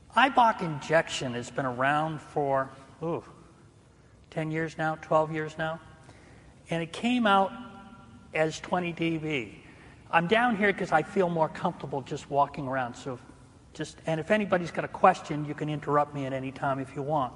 IBOC injection has been around for 10 years now, 12 years now, and it came out as 20 dB. I'm down here because I feel more comfortable just walking around. And if anybody's got a question, you can interrupt me at any time if you want.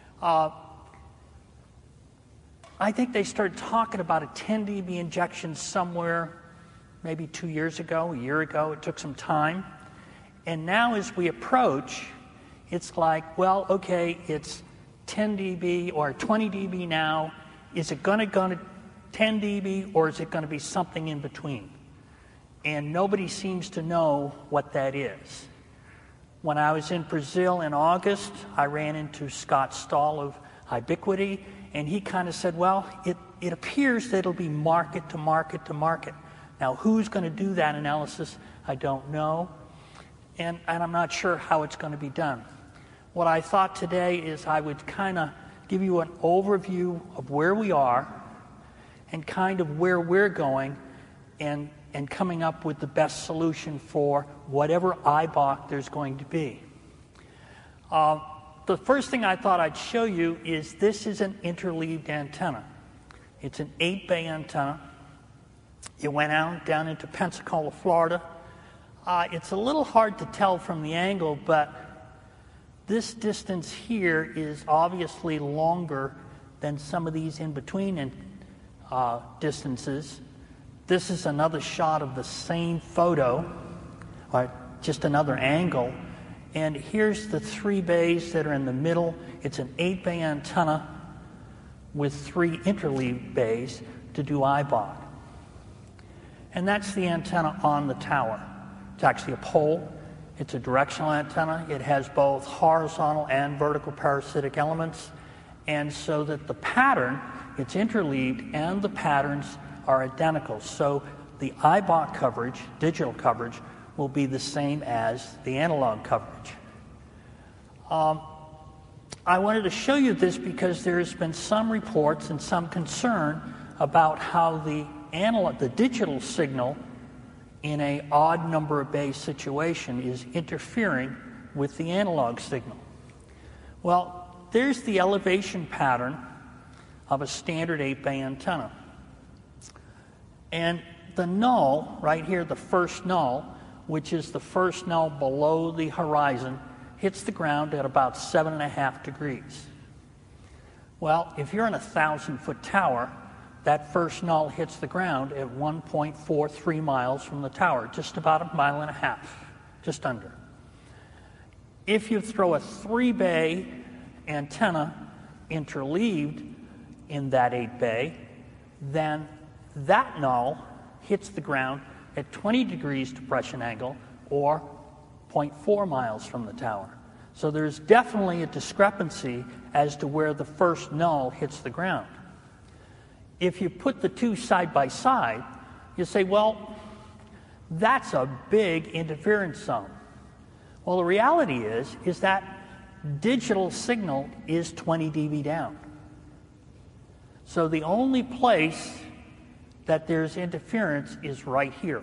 I think they started talking about a 10 dB injection somewhere maybe 2 years ago, a year ago. It took some time. And now as we approach, it's like, well, okay, it's 10 dB or 20 dB now. Is it going to 10 dB or is it going to be something in between? And nobody seems to know what that is. When I was in Brazil in August, I ran into Scott Stahl of Ubiquity, and he kind of said, well, it appears that it'll be market to market to market. Now, who's going to do that analysis? I don't know, and I'm not sure how it's going to be done. What I thought today is I would kind of give you an overview of where we are and kind of where we're going and coming up with the best solution for whatever IBOC there's going to be. The first thing I thought I'd show you is this is an interleaved antenna. It's an 8-bay antenna. It went out down into Pensacola, Florida. It's a little hard to tell from the angle, but this distance here is obviously longer than some of these in-between distances. This is another shot of the same photo, or just another angle. And here's the 3 bays that are in the middle. It's an 8-bay antenna with 3 interleaved bays to do IBOC. And that's the antenna on the tower. It's actually a pole. It's a directional antenna. It has both horizontal and vertical parasitic elements. And so that the pattern, it's interleaved, and the patterns are identical. So the IBOC coverage, digital coverage, will be the same as the analog coverage. I wanted to show you this because there's been some reports and some concern about how the digital signal in an odd number of bay situation is interfering with the analog signal. Well, there's the elevation pattern of a standard 8-bay antenna. And the null, right here, the first null, which is the first null below the horizon, hits the ground at about 7.5 degrees. Well, if you're in a 1,000-foot tower, that first null hits the ground at 1.43 miles from the tower, just about 1.5 miles, just under. If you throw a 3-bay antenna interleaved in that 8-bay, then that null hits the ground at 20 degrees depression angle, or 0.4 miles from the tower. So there's definitely a discrepancy as to where the first null hits the ground. If you put the two side by side, you say, well, that's a big interference zone. Well, the reality is that digital signal is 20 dB down. So the only place that there's interference is right here.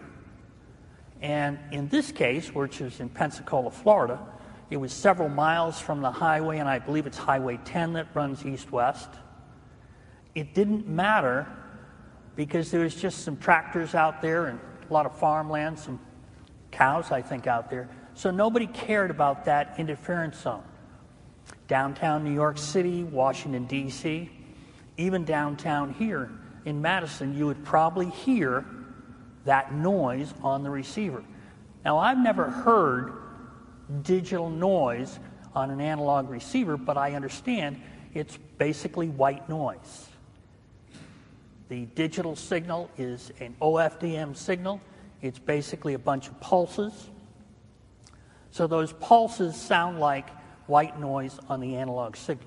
And in this case, which is in Pensacola, Florida, it was several miles from the highway, and I believe it's Highway 10 that runs east-west. It didn't matter because there was just some tractors out there and a lot of farmland, some cows, I think, out there. So nobody cared about that interference zone. Downtown New York City, Washington, D.C., even downtown here in Madison, you would probably hear that noise on the receiver. Now, I've never heard digital noise on an analog receiver, but I understand it's basically white noise. The digital signal is an OFDM signal. It's basically a bunch of pulses. So those pulses sound like white noise on the analog signal.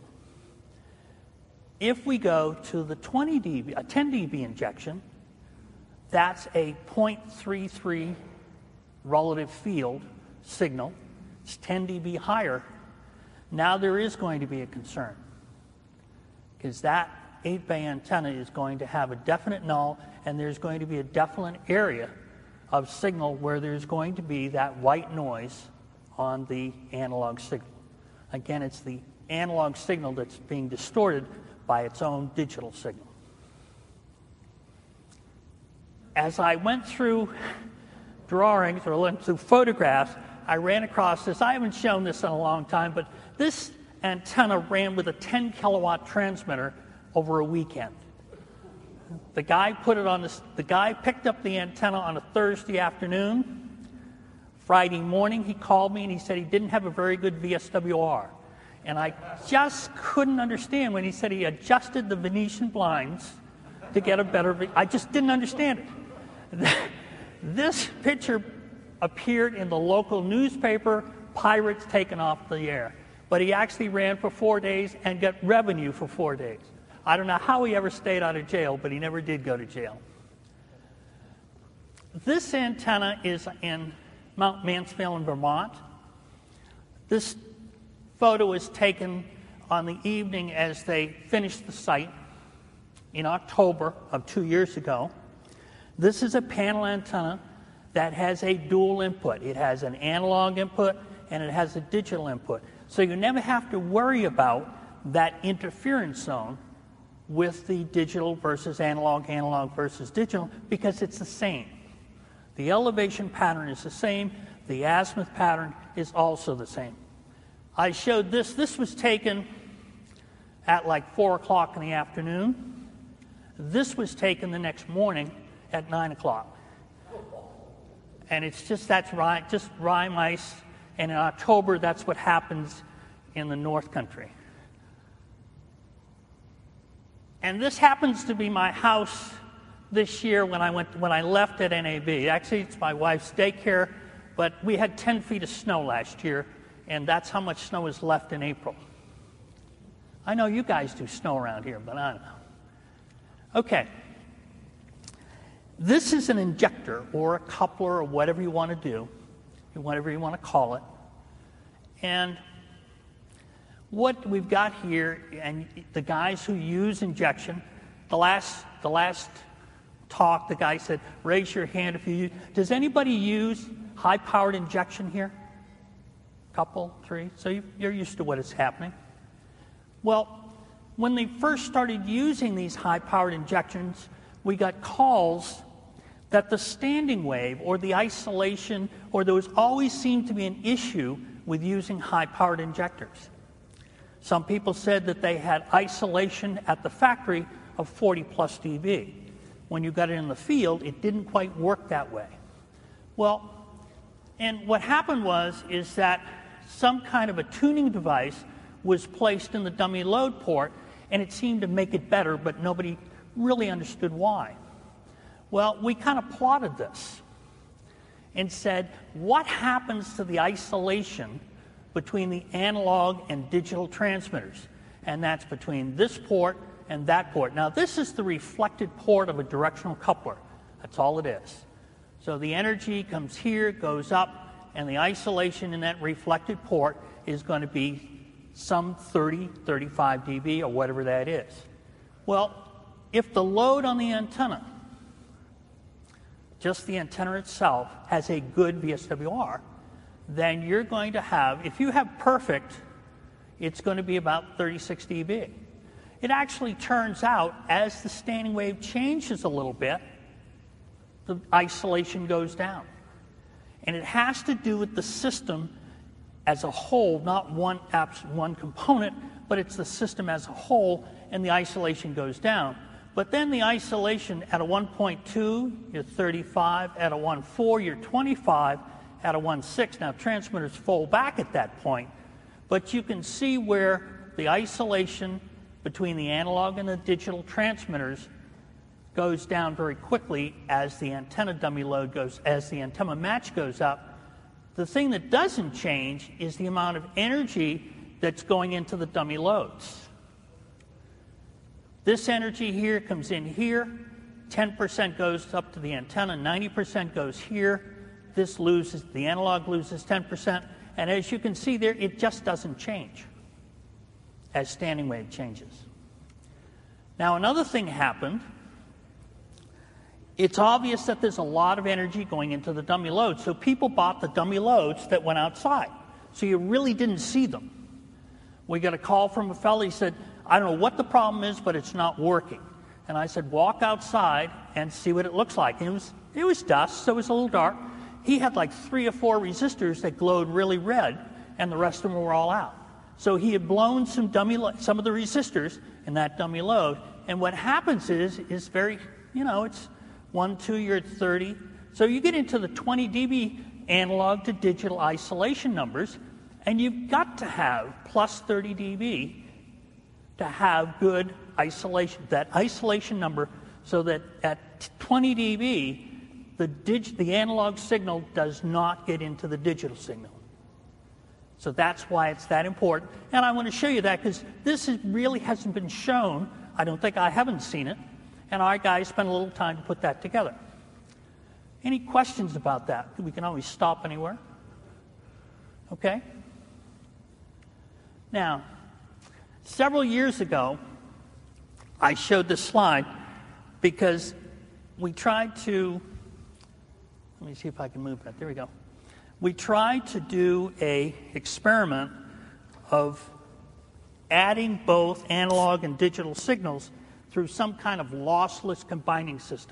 If we go to the 20 dB, a 10 dB injection, that's a 0.33 relative field signal. It's 10 dB higher. Now there is going to be a concern because that 8-bay antenna is going to have a definite null, and there's going to be a definite area of signal where there's going to be that white noise on the analog signal. Again, it's the analog signal that's being distorted by its own digital signal. As I went through drawings or went through photographs, I ran across this. I haven't shown this in a long time, but this antenna ran with a 10 kilowatt transmitter over a weekend. The guy picked up the antenna on a Thursday afternoon. Friday morning, he called me and he said he didn't have a very good VSWR. And I just couldn't understand when he said he adjusted the Venetian blinds to get a better. I just didn't understand it. This picture appeared in the local newspaper, Pirates taken off the air. But he actually ran for 4 days and got revenue for 4 days. I don't know how he ever stayed out of jail, but he never did go to jail. This antenna is in Mount Mansfield in Vermont. This photo was taken on the evening as they finished the site in October of 2 years ago. This is a panel antenna that has a dual input. It has an analog input and it has a digital input. So you never have to worry about that interference zone with the digital versus analog, analog versus digital, because it's the same. The elevation pattern is the same. The azimuth pattern is also the same. I showed this. This was taken at like 4 o'clock in the afternoon. This was taken the next morning at 9 o'clock. And it's just, that's right, just rye mice. And in October, that's what happens in the North Country. And this happens to be my house this year when I left at NAB. Actually, it's my wife's daycare, but we had 10 feet of snow last year, and that's how much snow is left in April. I know you guys do snow around here, but I don't know. Okay. This is an injector or a coupler or whatever you want to do, whatever you want to call it. And what we've got here, and the guys who use injection, the last talk, the guy said, raise your hand if you use. Does anybody use high-powered injection here? Couple, three? So you're used to what is happening. Well, when they first started using these high-powered injections, we got calls that the standing wave or the isolation, or there was always seemed to be an issue with using high-powered injectors. Some people said that they had isolation at the factory of 40 plus dB. When you got it in the field, it didn't quite work that way. Well, and what happened is that some kind of a tuning device was placed in the dummy load port, and it seemed to make it better, but nobody really understood why. Well, we kind of plotted this and said, what happens to the isolation between the analog and digital transmitters? And that's between this port and that port. Now, this is the reflected port of a directional coupler. That's all it is. So the energy comes here, goes up, and the isolation in that reflected port is going to be some 30, 35 dB or whatever that is. Well, if the load on the antenna, just the antenna itself, has a good VSWR, then you're going to have, if you have perfect, it's going to be about 36 dB. It actually turns out, as the standing wave changes a little bit, the isolation goes down. And it has to do with the system as a whole, not one component, but it's the system as a whole, and the isolation goes down. But then the isolation at a 1.2, you're 35, at a 1.4, you're 25, at a 1.6. Now, transmitters fold back at that point, but you can see where the isolation between the analog and the digital transmitters goes down very quickly as the antenna dummy load goes, as the antenna match goes up. The thing that doesn't change is the amount of energy that's going into the dummy loads. This energy here comes in here, 10% goes up to the antenna, 90% goes here. This loses, the analog loses 10%, and as you can see there, it just doesn't change as standing wave changes. Now, another thing happened. It's obvious that there's a lot of energy going into the dummy loads, so people bought the dummy loads that went outside. so you really didn't see them. We got a call from a fellow. He said, I don't know what the problem is, but it's not working. And I said, walk outside and see what it looks like. And it was dusk, so it was a little dark. He had like 3 or 4 resistors that glowed really red, and the rest of them were all out. So he had blown some of the resistors in that dummy load. And what happens is very, it's 1, 2, you're at 30. So you get into the 20 dB analog to digital isolation numbers, and you've got to have plus 30 dB to have good isolation, that isolation number, so that at 20 dB, the analog signal does not get into the digital signal. So that's why it's that important. And I want to show you that because this really hasn't been shown. I haven't seen it. And our guys spent a little time to put that together. Any questions about that? We can always stop anywhere. Okay? Now, several years ago, I showed this slide because we tried to, let me see if I can move that. There we go. We tried to do an experiment of adding both analog and digital signals through some kind of lossless combining system.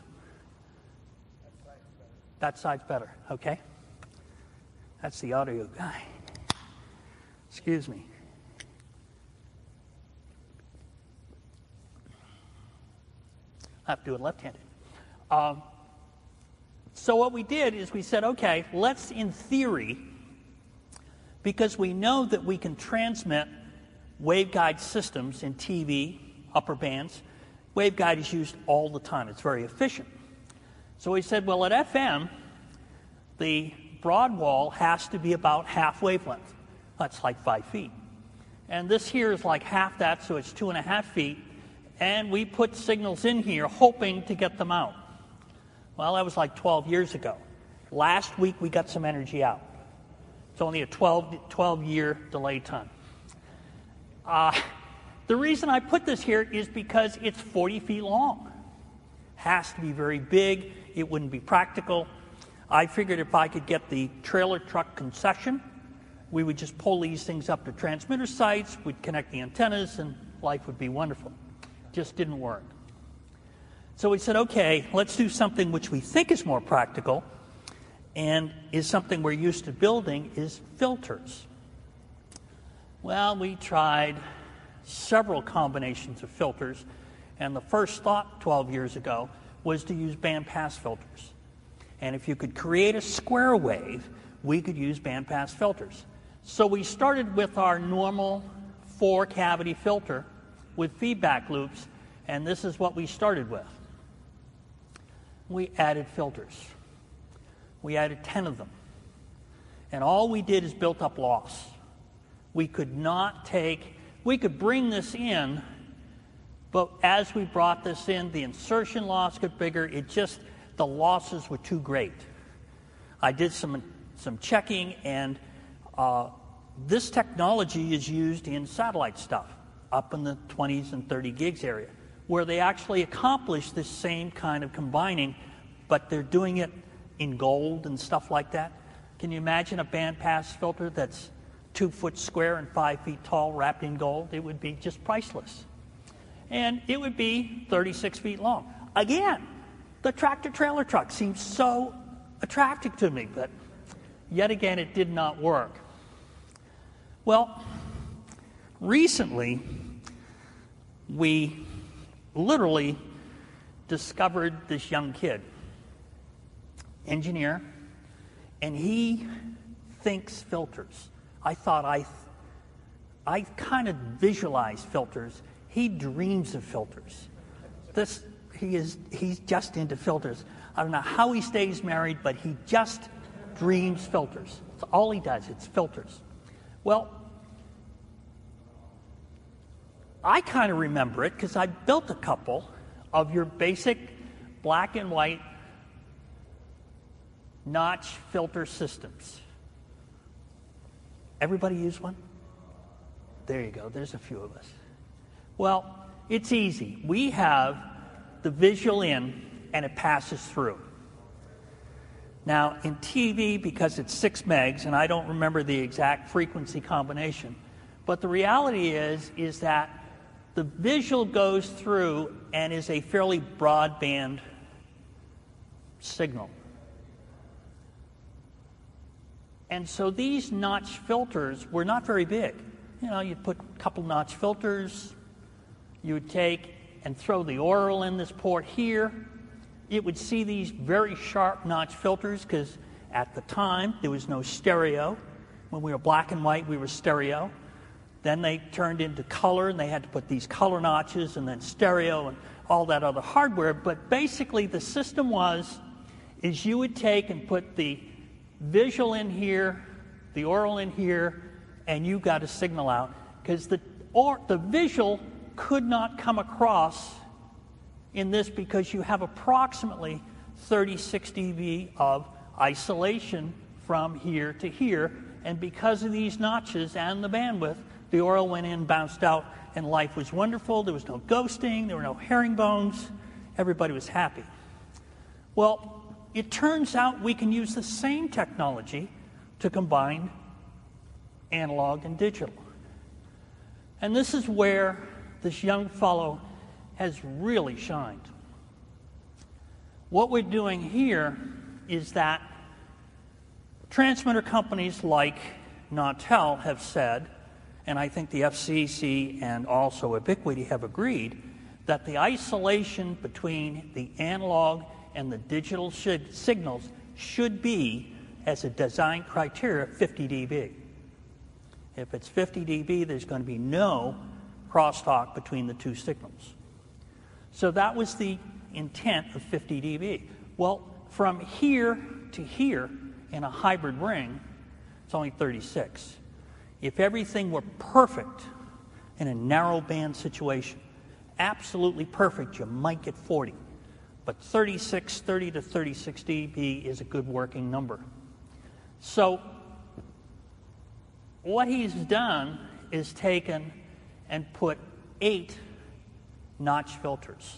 That side's better, okay? That's the audio guy. Excuse me. I have to do it left-handed. So what we did is we said, okay, let's, in theory, because we know that we can transmit waveguide systems in TV, upper bands. Waveguide is used all the time. It's very efficient. So we said, well, at FM, the broad wall has to be about half wavelength. That's like 5 feet. And this here is like half that, so it's 2.5 feet. And we put signals in here hoping to get them out. Well, that was like 12 years ago. Last week, we got some energy out. It's only a 12-year delay time. The reason I put this here is because it's 40 feet long. Has to be very big. It wouldn't be practical. I figured if I could get the trailer truck concession, we would just pull these things up to transmitter sites, we'd connect the antennas, and life would be wonderful. Just didn't work. So we said, okay, let's do something which we think is more practical and is something we're used to building, is filters. Well, we tried several combinations of filters, and the first thought 12 years ago was to use bandpass filters. And if you could create a square wave, we could use bandpass filters. So we started with our normal 4-cavity filter with feedback loops, and this is what we started with. We added filters. We added 10 of them. And all we did is built up loss. We could bring this in, but as we brought this in, the insertion loss got bigger. The losses were too great. I did some checking, and this technology is used in satellite stuff up in the 20s and 30 gigs area, where they actually accomplish this same kind of combining, but they're doing it in gold and stuff like that. Can you imagine a bandpass filter that's 2 foot square and 5 feet tall wrapped in gold? It would be just priceless. And it would be 36 feet long. Again, the tractor-trailer truck seems so attractive to me, but yet again, it did not work. Well, recently, we literally discovered this young kid, engineer, and he thinks filters. I thought I kind of visualize filters. He dreams of filters. He's just into filters. I don't know how he stays married, but he just dreams filters. That's all he does. It's filters. Well, I kind of remember it because I built a couple of your basic black and white notch filter systems. Everybody use one? There you go. There's a few of us. Well, it's easy. We have the visual in, and it passes through. Now, in TV, because it's 6 megs, and I don't remember the exact frequency combination, but the reality is that the visual goes through and is a fairly broadband signal. And so these notch filters were not very big. You know, you'd put a couple notch filters, you would take and throw the oral in this port here. It would see these very sharp notch filters because at the time there was no stereo. When we were black and white, we were stereo. Then they turned into color, and they had to put these color notches and then stereo and all that other hardware. But basically the system is you would take and put the visual in here, the oral in here, and you got a signal out. Because the visual could not come across in this because you have approximately 36 dB of isolation from here to here. And because of these notches and the bandwidth, the oral went in, bounced out, and life was wonderful. There was no ghosting. There were no herringbones. Everybody was happy. Well, it turns out we can use the same technology to combine analog and digital. And this is where this young fellow has really shined. What we're doing here is that transmitter companies like Nautel have said, and I think the FCC and also Ubiquity have agreed, that the isolation between the analog and the digital signals should be, as a design criteria, 50 dB. If it's 50 dB, there's going to be no crosstalk between the two signals. So that was the intent of 50 dB. Well, from here to here in a hybrid ring, it's only 36. If everything were perfect in a narrow band situation, absolutely perfect, you might get 40. But 30 to 36 dB is a good working number. So what he's done is taken and put 8 notch filters.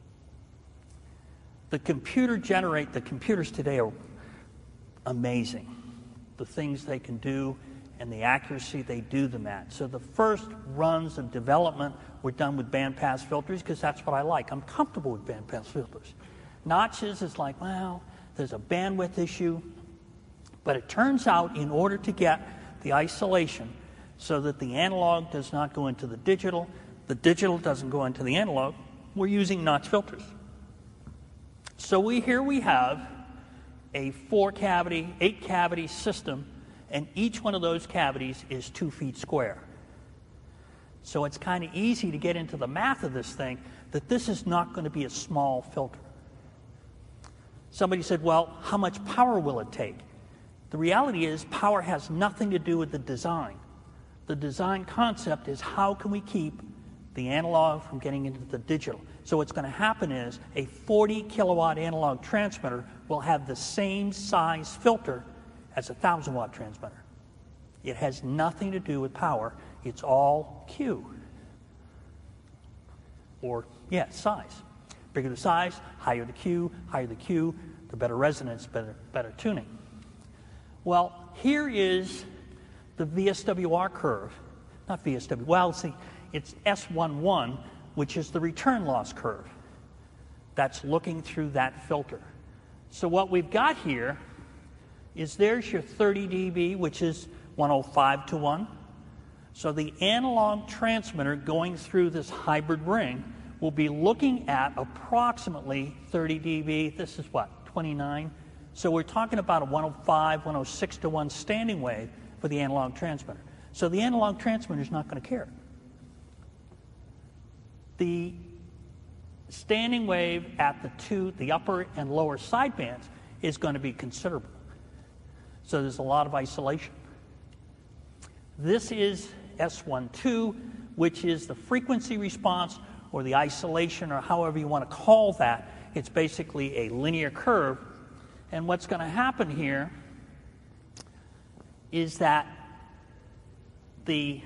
The computers today are amazing. The things they can do and the accuracy they do them at. So the first runs of development were done with bandpass filters because that's what I like. I'm comfortable with bandpass filters. Notches is like, well, there's a bandwidth issue. But it turns out in order to get the isolation so that the analog does not go into the digital doesn't go into the analog, we're using notch filters. So here we have a 4-cavity, 8-cavity system, and each one of those cavities is 2 feet square. So it's kind of easy to get into the math of this thing, that this is not going to be a small filter. Somebody said, well, how much power will it take? The reality is power has nothing to do with the design. The design concept is how can we keep the analog from getting into the digital. So what's going to happen is a 40 kilowatt analog transmitter will have the same size filter as a 1,000-watt transmitter. It has nothing to do with power. It's all Q. Or, size. Bigger the size, higher the Q, the better resonance, better tuning. Well, here is the VSWR curve. Not VSW, well, see, it's S11, which is the return loss curve. That's looking through that filter. So what we've got here is there's your 30 dB, which is 105 to 1. So the analog transmitter going through this hybrid ring will be looking at approximately 30 dB. This is what, 29? So we're talking about a 105, 106 to 1 standing wave for the analog transmitter. So the analog transmitter is not going to care. The standing wave at the upper and lower sidebands is going to be considerable. So there's a lot of isolation. This is S12, which is the frequency response or the isolation or however you want to call that. It's basically a linear curve. And what's going to happen here is that the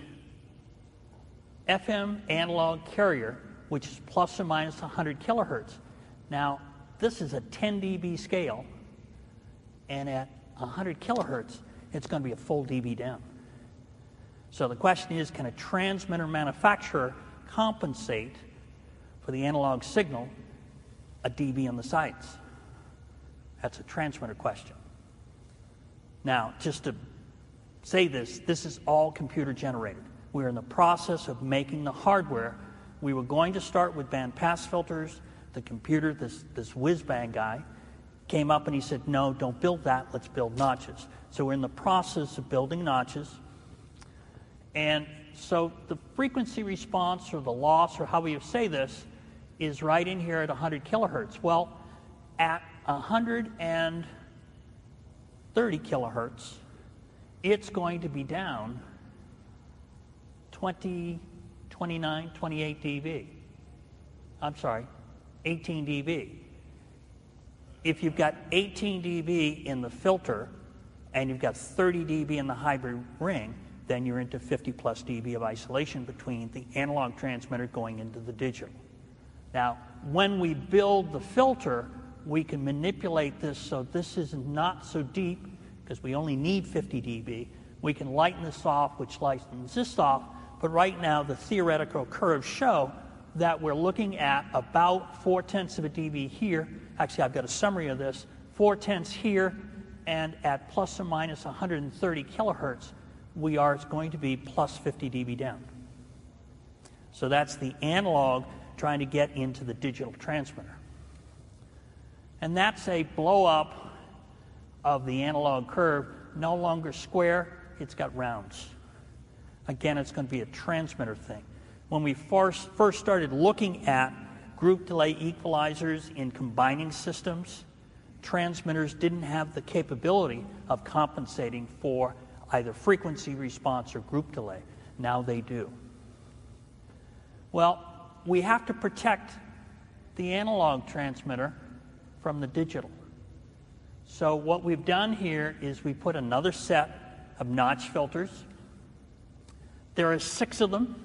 FM analog carrier, which is plus or minus 100 kilohertz. Now, this is a 10 dB scale. and at 100 kilohertz, it's going to be a full dB down. So the question is, can a transmitter manufacturer compensate for the analog signal a dB on the sides? That's a transmitter question. Now, just to say this is all computer generated. We're in the process of making the hardware. We were going to start with bandpass filters. The computer, this whiz-bang guy, came up and he said, no, don't build that, let's build notches. So we're in the process of building notches. And so the frequency response or the loss, or how you say this, is right in here at 100 kilohertz. Well, at 130 kilohertz, it's going to be down 20, 29, 28 dB. I'm sorry, 18 dB. If you've got 18 dB in the filter and you've got 30 dB in the hybrid ring, then you're into 50 plus dB of isolation between the analog transmitter going into the digital. Now, when we build the filter, we can manipulate this so this is not so deep, because we only need 50 dB. We can lighten this off, which lightens this off, but right now the theoretical curves show that we're looking at about 0.4 of a dB here. Actually, I've got a summary of this. 0.4 here, and at plus or minus 130 kilohertz, we are going to be plus 50 dB down. So that's the analog trying to get into the digital transmitter. And that's a blow up of the analog curve, no longer square, it's got rounds. Again, it's going to be a transmitter thing. When we first started looking at group delay equalizers in combining systems, transmitters didn't have the capability of compensating for either frequency response or group delay. Now they do. Well, we have to protect the analog transmitter from the digital. So what we've done here is we put another set of notch filters. There are 6 of them.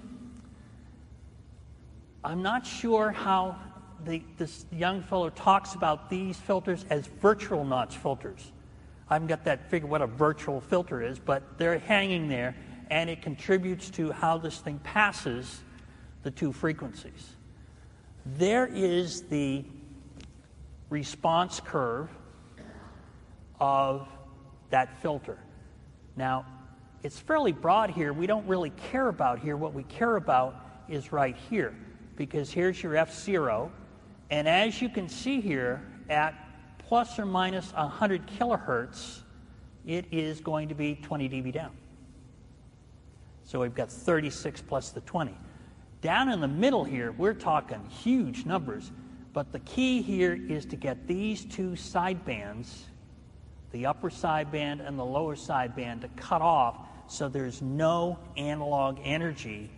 I'm not sure how this young fellow talks about these filters as virtual notch filters. I haven't got that figure what a virtual filter is, but they're hanging there, and it contributes to how this thing passes the 2 frequencies. There is the response curve of that filter. Now, it's fairly broad here. We don't really care about here. What we care about is right here, because here's your F0, and as you can see here, at plus or minus 100 kilohertz, it is going to be 20 dB down. So we've got 36 plus the 20. Down in the middle here, we're talking huge numbers, but the key here is to get these 2 sidebands, the upper sideband and the lower sideband, to cut off so there's no analog energy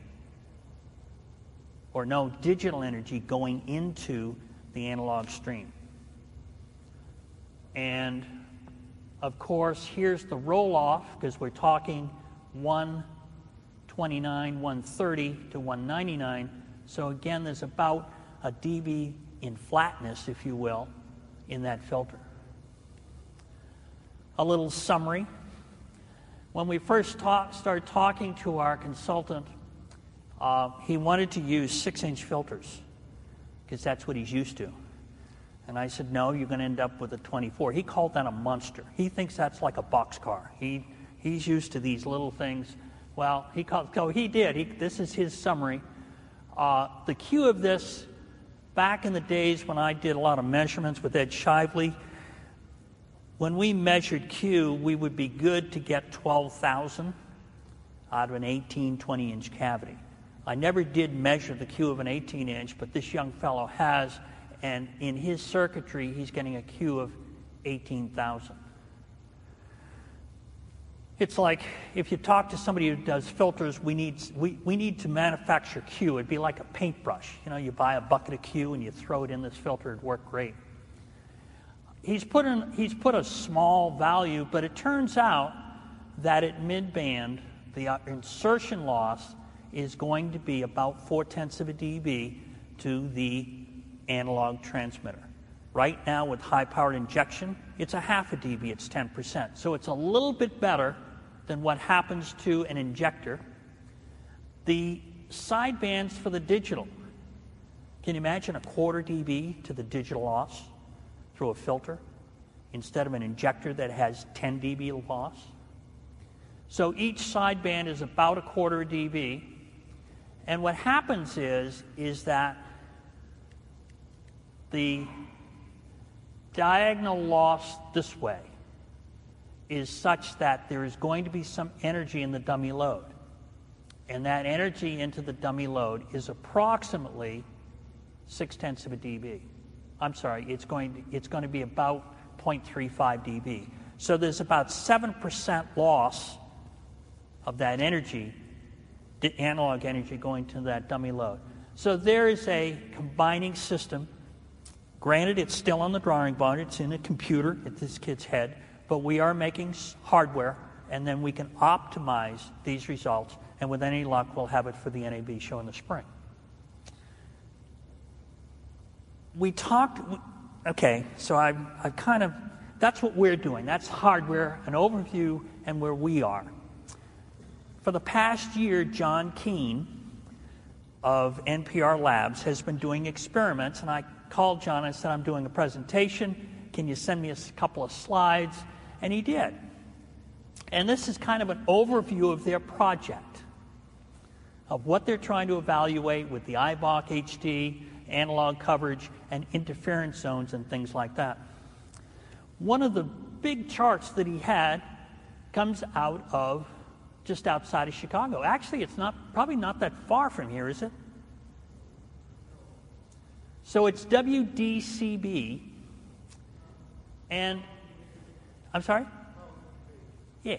or no digital energy going into the analog stream. And of course, here's the roll-off, because we're talking 129, 130 to 199. So again, there's about a dB in flatness, if you will, in that filter. A little summary. When we first started talking to our consultant, he wanted to use 6-inch filters, because that's what he's used to. And I said, no, you're going to end up with a 24. He called that a monster. He thinks that's like a boxcar. He's used to these little things. Well, he did. This is his summary. The Q of this, back in the days when I did a lot of measurements with Ed Shively, when we measured Q, we would be good to get 12,000 out of an 18, 20-inch cavity. I never did measure the Q of an 18-inch, but this young fellow has, and in his circuitry, he's getting a Q of 18,000. It's like if you talk to somebody who does filters, we need to manufacture Q. It'd be like a paintbrush. You know, you buy a bucket of Q and you throw it in this filter, it'd work great. He's put a small value, but it turns out that at mid-band, the insertion loss is going to be about 0.4 of a dB to the analog transmitter. Right now with high-powered injection, it's a half a dB, it's 10%. So it's a little bit better than what happens to an injector. The sidebands for the digital, can you imagine a quarter dB to the digital loss through a filter instead of an injector that has 10 dB loss? So each sideband is about a quarter dB. And what happens is that the diagonal loss this way is such that there is going to be some energy in the dummy load. And that energy into the dummy load is approximately 0.6 of a dB. I'm sorry, it's going to be about 0.35 dB. So there's about 7% loss of that energy, the analog energy going to that dummy load. So there is a combining system. Granted, it's still on the drawing board. It's in a computer at this kid's head. But we are making hardware, and then we can optimize these results. And with any luck, we'll have it for the NAB show in the spring. We talked, okay, so I've kind of, that's what we're doing. That's hardware, an overview, and where we are. For the past year, John Keene of NPR Labs has been doing experiments, and I called John and said, I'm doing a presentation. Can you send me a couple of slides? And he did. And this is kind of an overview of their project, of what they're trying to evaluate with the IBOC HD, analog coverage, and interference zones and things like that. One of the big charts that he had comes out of just outside of Chicago. Actually, it's probably not that far from here, is it? So it's WDCB, and I'm sorry? Yeah.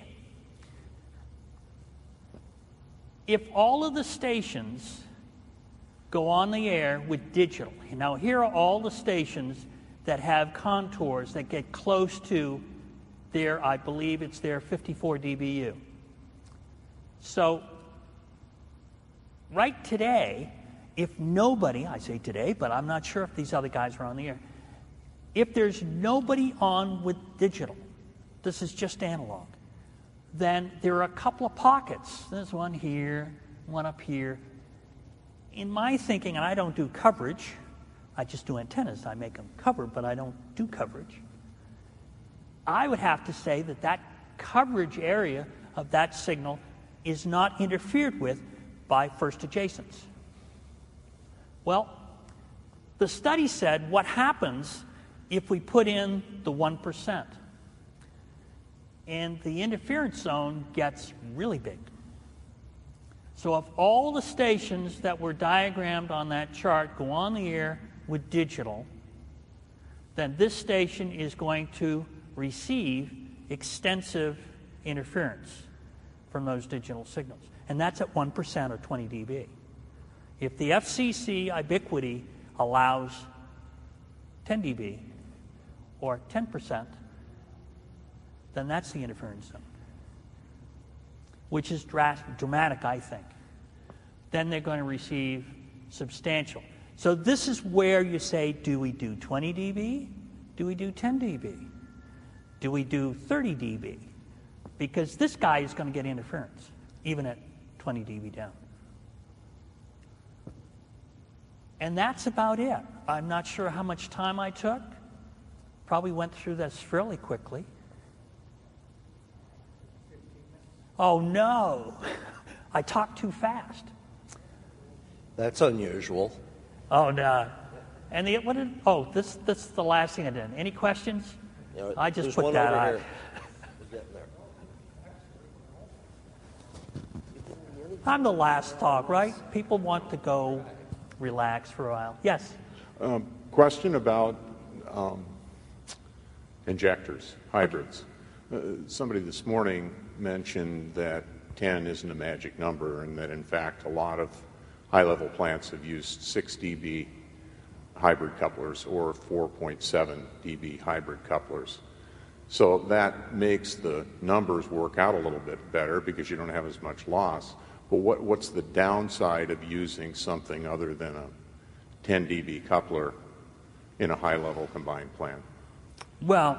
If all of the stations go on the air with digital, now here are all the stations that have contours that get close to their, I believe it's their 54 dBu. So right today, if nobody, I say today, but I'm not sure if these other guys are on the air, if there's nobody on with digital, this is just analog, then there are a couple of pockets. There's one here, one up here. In my thinking, and I don't do coverage, I just do antennas. I make them cover, but I don't do coverage. I would have to say that that coverage area of that signal is not interfered with by first adjacents. Well, the study said, what happens if we put in the 1%? And the interference zone gets really big. So if all the stations that were diagrammed on that chart go on the air with digital, then this station is going to receive extensive interference from those digital signals. And that's at 1% or 20 dB. If the FCC ubiquity allows 10 dB or 10%, then that's the interference zone, which is dramatic, I think. Then they're going to receive substantial. So this is where you say, do we do 20 dB? Do we do 10 dB? Do we do 30 dB? Because this guy is going to get interference, even at 20 dB down. And that's about it. I'm not sure how much time I took. Probably went through this fairly quickly. Oh, no. I talked too fast. That's unusual. Oh, no. And this is the last thing I did. Any questions? You know, I just put that on. I'm the last talk, right? People want to go relax for a while. Yes? Question about injectors, hybrids. Somebody this morning mentioned that 10 isn't a magic number and that, in fact, a lot of high-level plants have used 6 dB hybrid couplers or 4.7 dB hybrid couplers. So that makes the numbers work out a little bit better because you don't have as much loss. But what's the downside of using something other than a 10 dB coupler in a high-level combined plant? Well,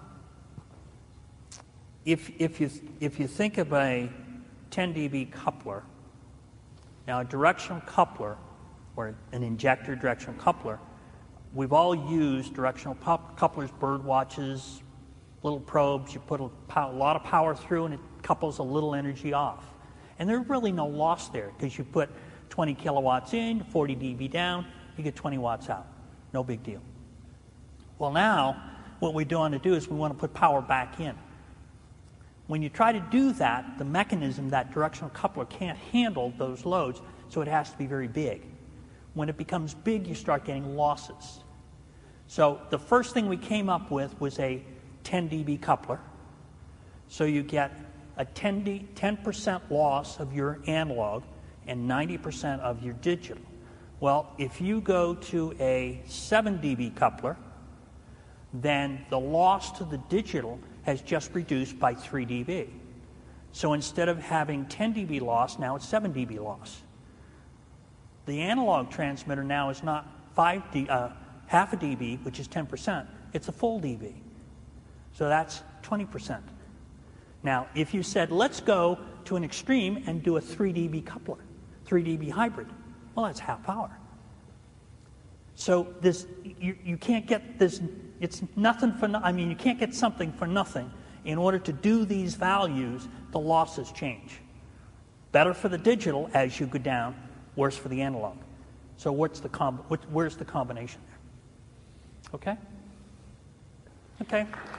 if you think of a 10 dB coupler, now a directional coupler, or an injector directional coupler, we've all used directional couplers, bird watches, little probes. You put a lot of power through and it couples a little energy off. And there's really no loss there because you put 20 kilowatts in, 40 dB down, you get 20 watts out. No big deal. Well, now what we want to do is we want to put power back in. When you try to do that, the mechanism, that directional coupler, can't handle those loads, so it has to be very big. When it becomes big, you start getting losses. So the first thing we came up with was a 10 dB coupler. So you get a 10% loss of your analog and 90% of your digital. Well, if you go to a 7 dB coupler, then the loss to the digital has just reduced by 3 dB. So instead of having 10 dB loss, now it's 7 dB loss. The analog transmitter now is not half a dB, which is 10%. It's a full dB. So that's 20%. Now, if you said, let's go to an extreme and do a 3 dB coupler, 3 dB hybrid, well, that's half power. So this, you can't get this, it's nothing for, you can't get something for nothing. In order to do these values, the losses change. Better for the digital as you go down, worse for the analog. So where's the combination there? Okay? Okay.